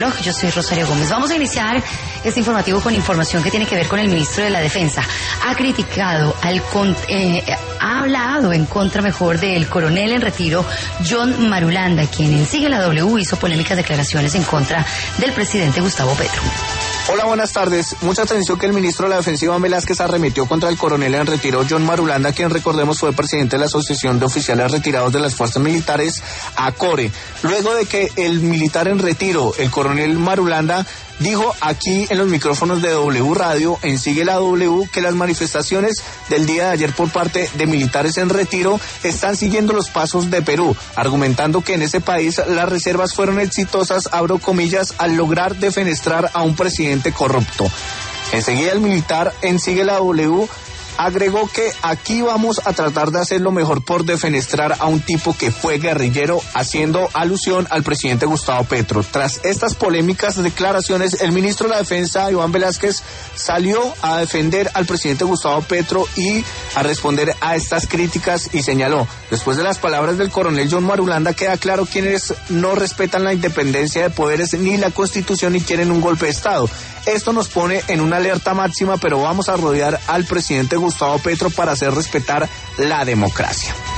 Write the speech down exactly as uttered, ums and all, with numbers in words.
Yo soy Rosario Gómez. Vamos a iniciar este informativo con información que tiene que ver con el ministro de la Defensa. Ha criticado, al con, eh, ha hablado en contra mejor del coronel en retiro John Marulanda, quien en Sigue la W hizo polémicas declaraciones en contra del presidente Gustavo Petro. Hola, buenas tardes. Mucha atención que el ministro de la Defensa, Iván Velázquez, arremetió contra el coronel en retiro John Marulanda, quien, recordemos, fue presidente de la Asociación de Oficiales Retirados de las Fuerzas Militares, ACORE. Luego de que el militar en retiro, el coronel Marulanda, dijo aquí en los micrófonos de W Radio, en Sigue la W, que las manifestaciones del día de ayer por parte de militares en retiro están siguiendo los pasos de Perú, argumentando que en ese país las reservas fueron exitosas, abro comillas, al lograr defenestrar a un presidente corrupto. Enseguida el militar en Sigue la W agregó que aquí vamos a tratar de hacer lo mejor por defenestrar a un tipo que fue guerrillero, haciendo alusión al presidente Gustavo Petro. Tras estas polémicas declaraciones, el ministro de la Defensa, Iván Velázquez, salió a defender al presidente Gustavo Petro y a responder a estas críticas y señaló: después de las palabras del coronel John Marulanda, queda claro quienes no respetan la independencia de poderes ni la Constitución y quieren un golpe de Estado. Esto nos pone en una alerta máxima, pero vamos a rodear al presidente Gustavo Petro para hacer respetar la democracia.